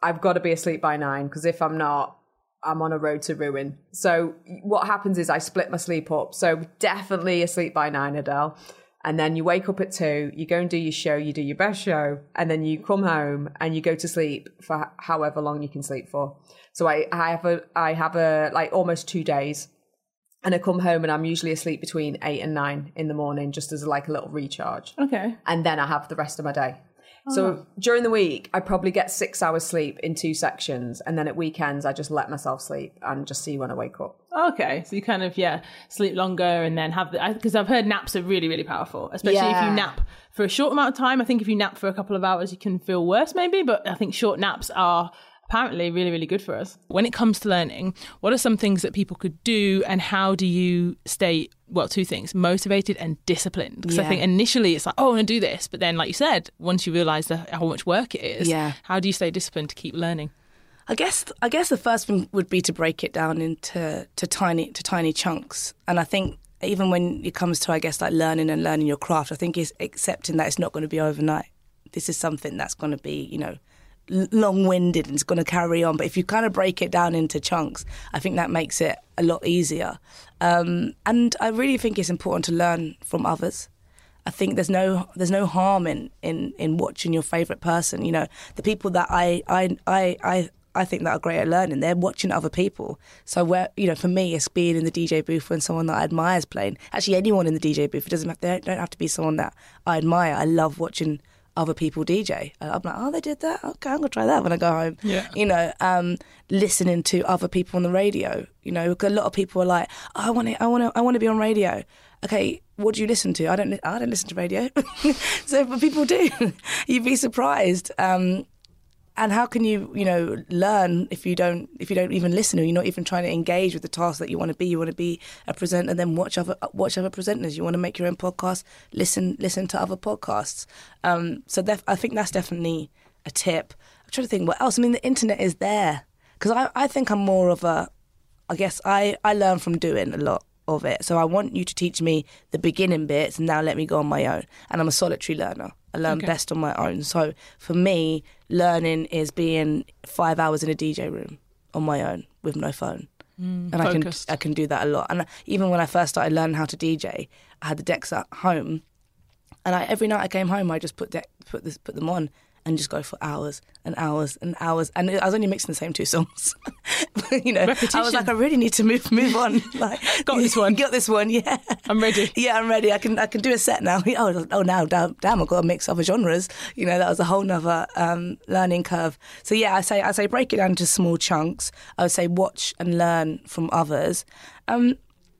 I've got to be asleep by nine, because if I'm not, I'm on a road to ruin. So what happens is I split my sleep up. So definitely asleep by nine, Adele. And then you wake up at two, you go and do your show, you do your best show, and then you come home and you go to sleep for however long you can sleep for. So I, I have a, I have a, like almost two days, and I come home and I'm usually asleep between eight and nine in the morning, just as like a little recharge. Okay. And then I have the rest of my day. So during the week, I probably get six hours sleep in two sections. And then at weekends, I just let myself sleep and just see when I wake up. Okay. So you kind of, yeah, sleep longer and then have the, because I've heard naps are really, really powerful, especially Yeah. if you nap for a short amount of time. I think if you nap for a couple of hours, you can feel worse maybe, but I think short naps are apparently really, really good for us. When it comes to learning, what are some things that people could do, and how do you stay, well, two things, motivated and disciplined? Because I Yeah. think initially it's like, oh, I want to do this. But then, like you said, once you realise the, how much work it is, Yeah. how do you stay disciplined to keep learning? I guess I guess the first thing would be to break it down into to tiny to tiny chunks. And I think even when it comes to, I guess, like learning and learning your craft, I think it's accepting that it's not going to be overnight. This is something that's going to be, you know, long-winded and it's going to carry on. But if you kind of break it down into chunks, I think that makes it a lot easier. Um, and I really think it's important to learn from others. I think there's no there's no harm in, in, in watching your favourite person. You know, the people that I I, I I I think that are great at learning, they're watching other people. So where, you know, for me, it's being in the D J booth when someone that I admire is playing. Actually, anyone in the D J booth, it doesn't have to, don't have to be someone that I admire. I love watching other people D J. I'm like, oh, they did that? Okay, I'm going to try that when I go home. Yeah. You know, um, listening to other people on the radio. You know, a lot of people are like, oh, I want to, I want to, I want to be on radio. Okay, what do you listen to? I don't, I don't listen to radio. So, but people do. You'd be surprised. Um, and how can you, you know, learn if you don't, if you don't even listen, or you're not even trying to engage with the task that you want to be? You want to be a presenter, then watch other, watch other presenters. You want to make your own podcast, listen, listen to other podcasts. Um, so def- I think that's definitely a tip. I'm trying to think what else. I mean, the internet is there, because I, I think I'm more of a, I guess I, I learn from doing a lot of it. So I want you to teach me the beginning bits and now let me go on my own. And I'm a solitary learner. I learn Okay. best on my own. So for me, learning is being five hours in a D J room on my own with no phone. Mm, and I can focused. I can do that a lot. And even when I first started learning how to D J, I had the decks at home, and I, every night I came home, I just put de- put this put them on and just go for hours and hours and hours. And I was only mixing the same two songs. You know, I Repetition. was like, I really need to move move on. Like, Got this one. Got this one. Yeah, I'm ready. Yeah, I'm ready. I can I can do a set now. Oh, oh now, damn, damn, I've got to mix other genres. You know, that was a whole nother um, learning curve. So yeah, I say I say break it down into small chunks. I would say watch and learn from others. Um,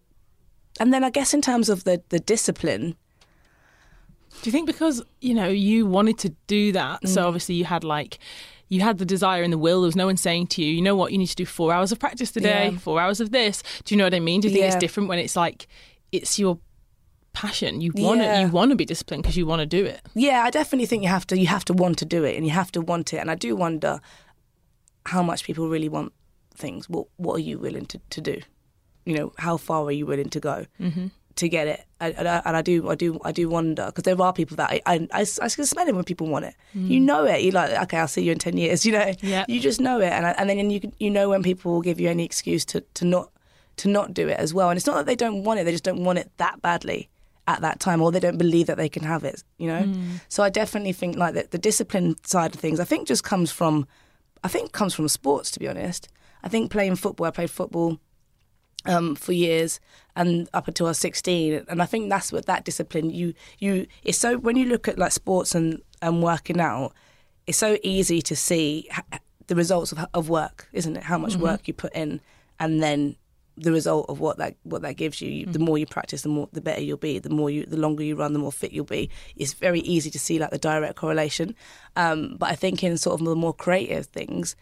and then I guess in terms of the, the discipline, Do you think because, you know, you wanted to do that, Mm. so obviously you had like, you had the desire and the will, there was no one saying to you, you know what, you need to do four hours of practice today, Yeah. four hours of this. Do you know what I mean? Do you think it's Yeah. different when it's like, it's your passion, you want to, Yeah. you want to be disciplined because you want to do it? yeah, I definitely think you have to you have to want to do it, and you have to want it. And I do wonder how much people really want things. What what are you willing to, to do? You know, how far are you willing to go Mm-hmm. to get it? And, and, I, and I do I do I do wonder, because there are people that I I, I, I can smell it when people want it. You know it. You're like, okay, I'll see you in ten years. You know, Yeah. you just know it, and I, and then you can, you know when people will give you any excuse to, to not to not do it as well. And it's not that they don't want it; they just don't want it that badly at that time, or they don't believe that they can have it, you know? So I definitely think like that the discipline side of things, I think just comes from, I think comes from sports, to be honest. I think playing football, I played football um, for years and up until I was sixteen. And I think that's what that discipline, you, you, it's so, when you look at like sports and, and working out, it's so easy to see h- the results of, of work, isn't it? How much work you put in, and then the result of what that what that gives you. you. The more you practice, the more the better you'll be. The more you, the longer you run, the more fit you'll be. It's very easy to see like the direct correlation. Um, but I think in sort of the more creative things,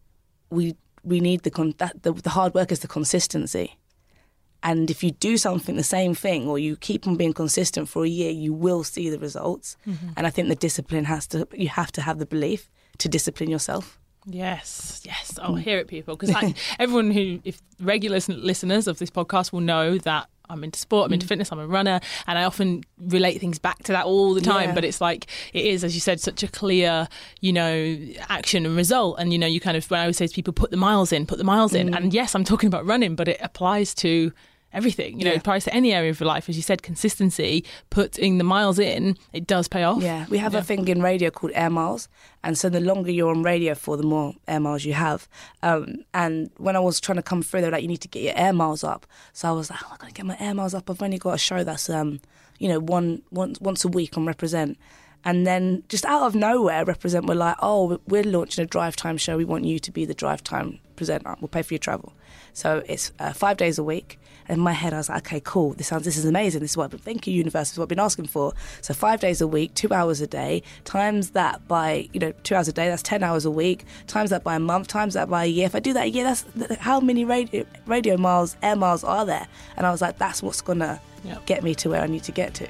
we we need the con- that the, the hard work is the consistency. And if you do something the same thing, or you keep on being consistent for a year, you will see the results. And I think the discipline has to. You have to have the belief to discipline yourself. Yes, yes, I'll hear it, people, because everyone who, if regular listen- listeners of this podcast will know that I'm into sport, I'm into fitness, I'm a runner, and I often relate things back to that all the time. Yeah. But it's like, it is, as you said, such a clear, you know, action and result. And, you know, you kind of, when I always say to people, put the miles in, put the miles in. And yes, I'm talking about running, but it applies to everything. You know, Yeah. it applies to any area of your life. As you said, consistency, putting the miles in, it does pay off. Yeah, we have Yeah. a thing in radio called air miles, and so the longer you're on radio for, the more air miles you have. Um, and when I was trying to come through, they were like, you need to get your air miles up. So I was like, oh, I'm gonna get my air miles up. I've only got a show that's, um, you know, one once once a week on Represent. And then just out of nowhere, Represent were like, oh, we're launching a drive time show. We want you to be the drive time presenter. We'll pay for your travel. So it's uh, five days a week. And in my head, I was like, okay, cool. This sounds, this is amazing. This is what I've been, thank you, universe. This is what I've been asking for. So five days a week, two hours a day, times that by, you know, two hours a day, that's ten hours a week, times that by a month, times that by a year. If I do that a year, that's how many radio, radio miles, air miles are there? And I was like, that's what's going to Yep. get me to where I need to get to.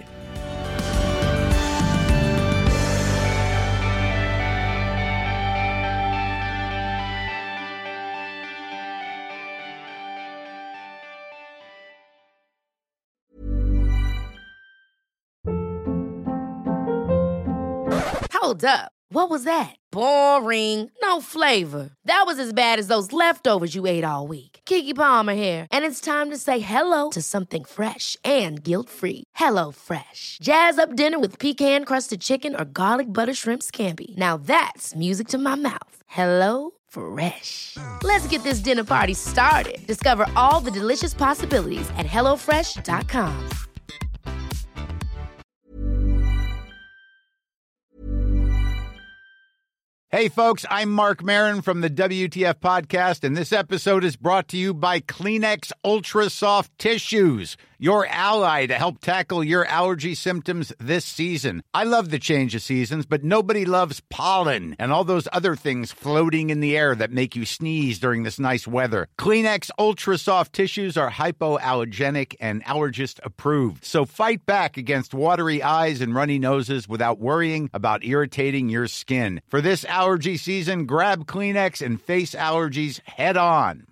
Hold up. What was that? Boring. No flavor. That was as bad as those leftovers you ate all week. Keke Palmer here, and it's time to say hello to something fresh and guilt-free. Hello Fresh. Jazz up dinner with pecan-crusted chicken or garlic butter shrimp scampi. Now that's music to my mouth. Hello Fresh. Let's get this dinner party started. Discover all the delicious possibilities at hello fresh dot com. Hey, folks, I'm Mark Maron from the W T F Podcast, and this episode is brought to you by Kleenex Ultra Soft Tissues, your ally to help tackle your allergy symptoms this season. I love the change of seasons, but nobody loves pollen and all those other things floating in the air that make you sneeze during this nice weather. Kleenex Ultra Soft Tissues are hypoallergenic and allergist approved, so fight back against watery eyes and runny noses without worrying about irritating your skin. For this allergy season, grab Kleenex and face allergies head on.